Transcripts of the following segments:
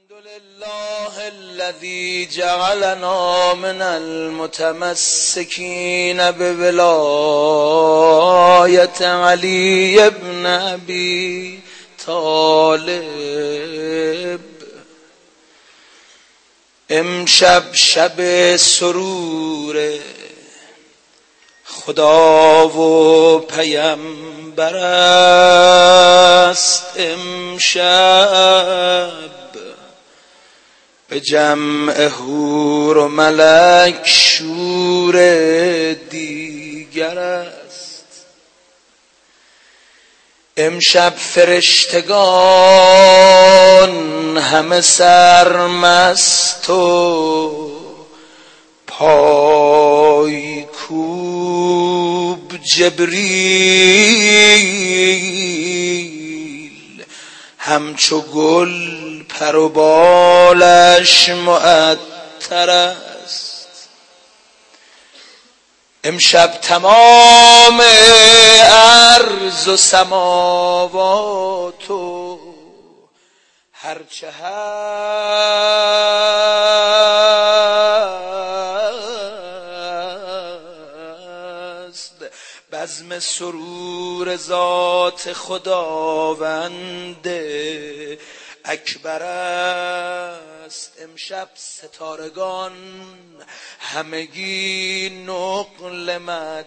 لله الذي جعلنا من المتمسكين بولاية علي بن أبي طالب. امشب شب سرور خدا و پیامبر است. امشب به جمع حور و ملک شور دیگر است. امشب فرشتگان همه سرمست و پای کوب جبریل همچو گل پر و بالش معطر است. امشب تمام ارض و سماوات و هرچه هست بزم سرور ذات خداوند اکبر است. امشب ستارگان همگی نقل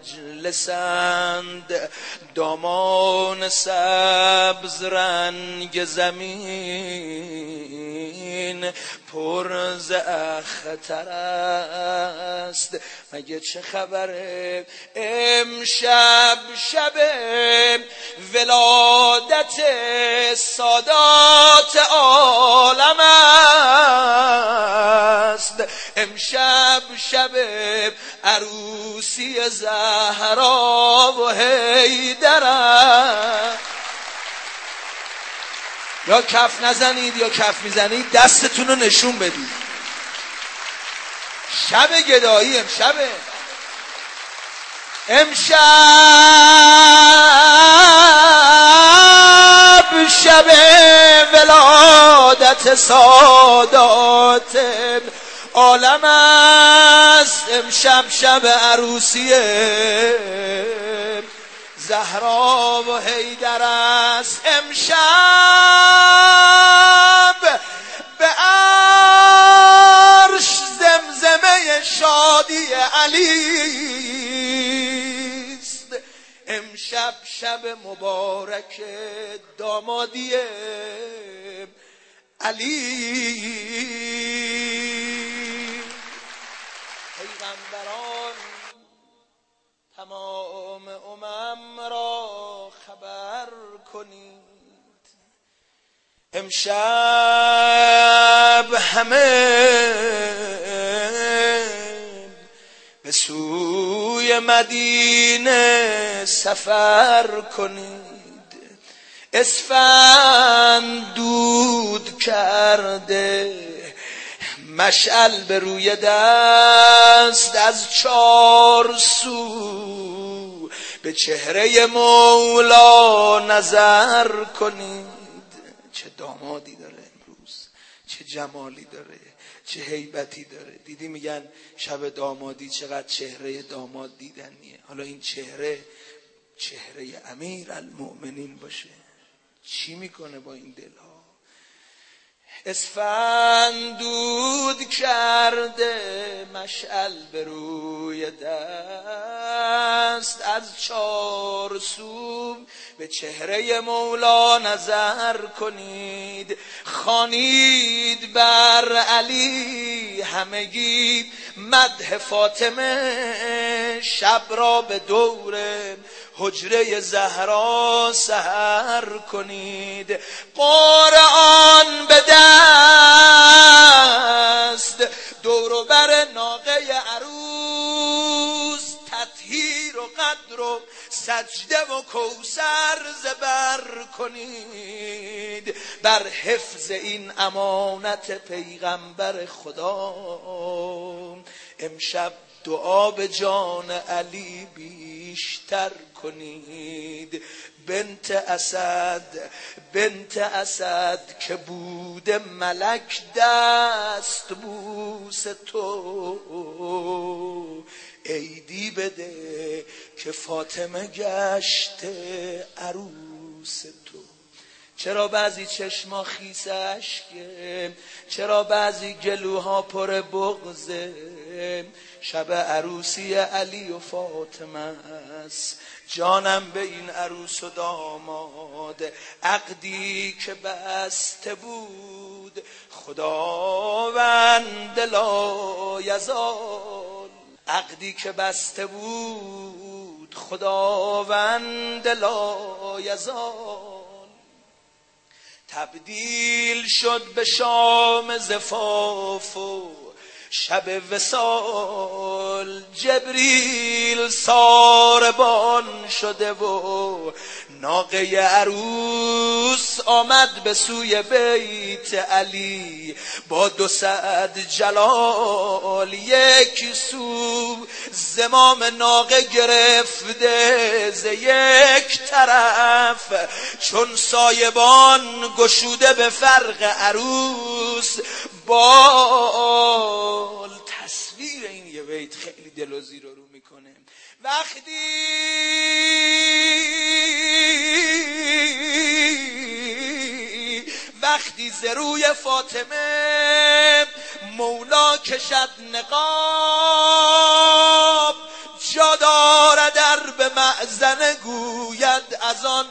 مجلسند. دامان سبز رنگ زمین پر ز اختر است. مگه چه خبره؟ امشب شب ولادت سادات عالم است. امشب شب عروسی زهرا و حیدر است. یا کف نزنید یا کف میزنید دستتون رو نشون بدید. شب گدایی امشبه. امشب شب ولادت سادات عالم است. امشب شب عروسی زهرا و حیدر است. امشب به عرش زمزمه شادی علی است. امشب شب مبارک دامادی علی. پیغمبران تمام امم را خبر کنید. امشب همه به سوی مدینه سفر کنید. اسفند دود کرده مشعل به روی دست از چار سو به چهره مولا نظر کنید. چه دامادی داره امروز، چه جمالی داره، چه هیبتی داره. دیدی میگن شب دامادی چقدر چهره داماد دیدنیه. حالا این چهره امیر المؤمنین باشه چی میکنه با این دلها؟ اسفند دود کرده مشعل به روی دست از چار سو به چهره مولا نظر کنید. خوانید بر علی همگی مدح فاطمه. شب را به دور حجره زهرا سحر کنید. قرآن به دست دور بر ناقه عروس تطهیر و قدر و سجده و کوثر زبر کنید. بر حفظ این امانت پیغمبر خدا امشب دعا به جان علی بیشتر کنید. بنت اسد که بوده ملک دست بوس تو، عیدی بده که فاطمه گشته عروس تو. چرا بعضی چشما خیس اشکه، چرا بعضی گلوها پر بغضه؟ شب عروسی علی و فاطمه است، جانم به این عروس و داماد. عقدی که بسته بود خداوند لایزال، عقدی که بسته بود خداوند لایزال، تبدیل شد به شام زفاف و شب وصال. جبریل ساربان شده و ناقه عروس آمد به سوی بیت علی با 200 جلال. یک سو زمام ناقه گرفته ز یک طرف، چون سایبان گشوده به فرق عروس بال. تصویر این یه بیت خیلی دل و زیر رو میکنه. وقتی ز روی فاطمه مولا کشد نقاب، جا دارد در به مأذن گوید از آن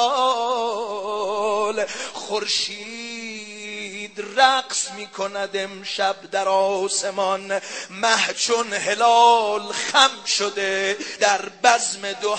بلال. خورشید رقص می کند امشب در آسمان، مه چون هلال خم شده در بزم دو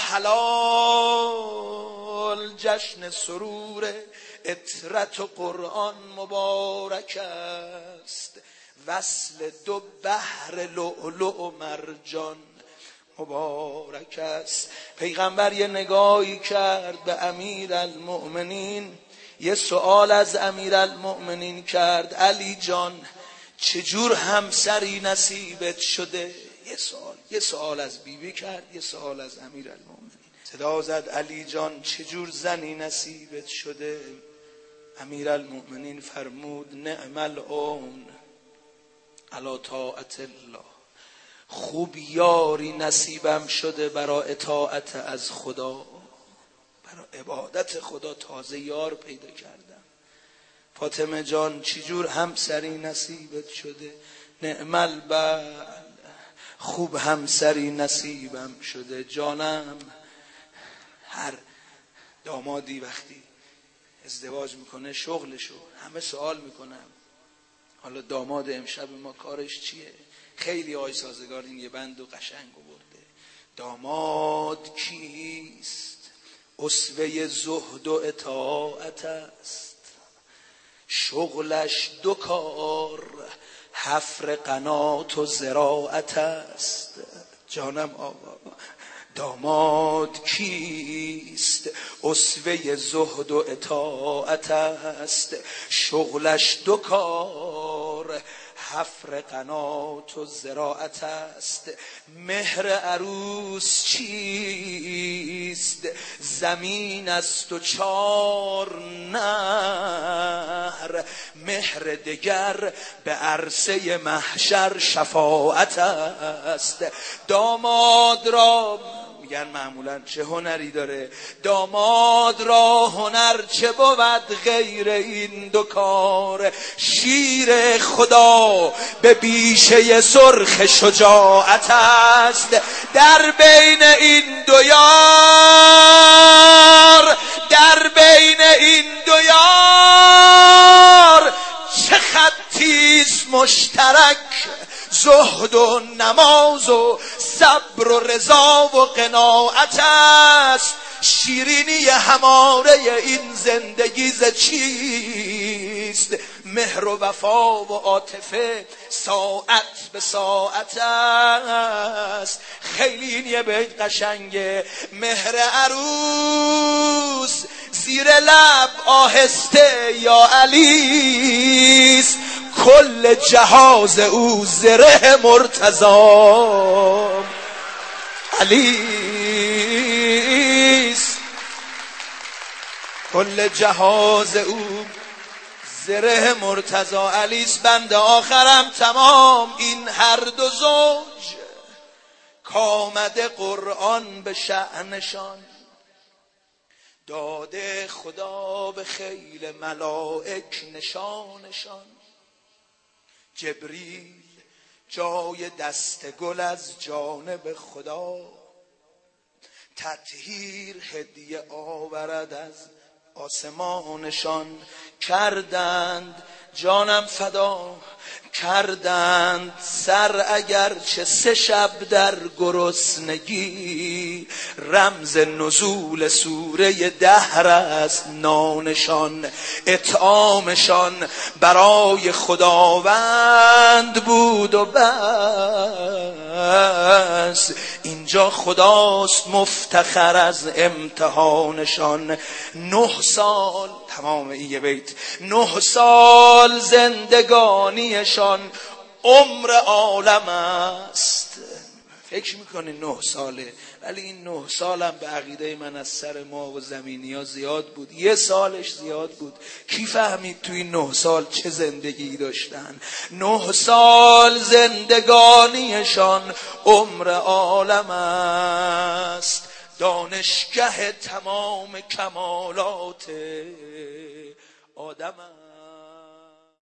حلال. جشن سرور عطرت و قرآن مبارک است، وصل 2 بحر لؤلؤ و مرجان مبارک است. پیغمبر یه نگاهی کرد به امیرالمؤمنین، یه سوال از امیرالمؤمنین کرد: علی جان چجور همسری نصیبت شده؟ یه سوال از بیبی کرد، یه سوال از امیرالمؤمنین. صدا زد: علی جان چجور زنی نصیبت شده؟ امیرالمؤمنین فرمود: نعم العون علی طاعت الله، خوب یاری نصیبم شده برای اطاعت از خدا، برای عبادت خدا تازه یار پیدا کردم. فاطمه جان چجور همسری نصیبت شده؟ نعم البعل، خوب همسری نصیبم شده. جانم، هر دامادی وقتی ازدواج میکنه شغلشو همه سوال میکنم حالا داماد امشب ما کارش چیه؟ خیلی آی سازگار این یه بند و قشنگ برده: داماد کیست؟ اسوه زهد و اطاعت است، شغلش 2 کار، حفر قنات و زراعت است. جانم آقا، داماد کیست؟ اسوه زهد و اطاعت است، شغلش 2 کار، حفر قنات و زراعت است. مهر عروس چیست؟ زمین است و 4 نهر، مهر دگر به عرصه محشر شفاعت است. داماد را میگن معمولا چه هنری داره؟ داماد را هنر چه بود غیر این 2 کار؟ شیر خدا به بیشه سرخ شجاعت است. در بین این 2 یار، در بین این 2 یار چه خطیست مشترک؟ زهد و نماز و صبر و رضا و قناعت است. شیرینی هماره این زندگی ز چیست؟ مهر و وفا و عاطفه ساعت به ساعت است. خیلی این یه بیت قشنگه: مهر عروس زیر لب آهسته یا علیست، کل کل جهاز او زره مرتضی علیست. کل جهاز او زره مرتضی علیست. بند آخرم تمام این هر دو زوج کامده قرآن به شأنشان. داده خدا به خیل ملائک نشانشان. جبریل جای دست گل از جانب خدا. تطهیر هدیه آورد از آسمانشان. کردند جانم فدا کردند سر اگر چه 3 شب در گرسنگی. رمز نزول سوره دهر است نانشان. اطعامشان برای خداوند بود و بس. اینجا خداست مفتخر از امتحانشان. 9 سال تمام این یه بیت. 9 سال زندگانیشان عمر عالم است. فکر میکنه 9 ساله، ولی این 9 سالم به عقیده من از سر ما و زمینی ها زیاد بود. 1 سالش زیاد بود. کی فهمید توی 9 سال چه زندگی داشتن؟ 9 سال زندگانیشان عمر عالم است. دانشگه تمام کمالات آدم است.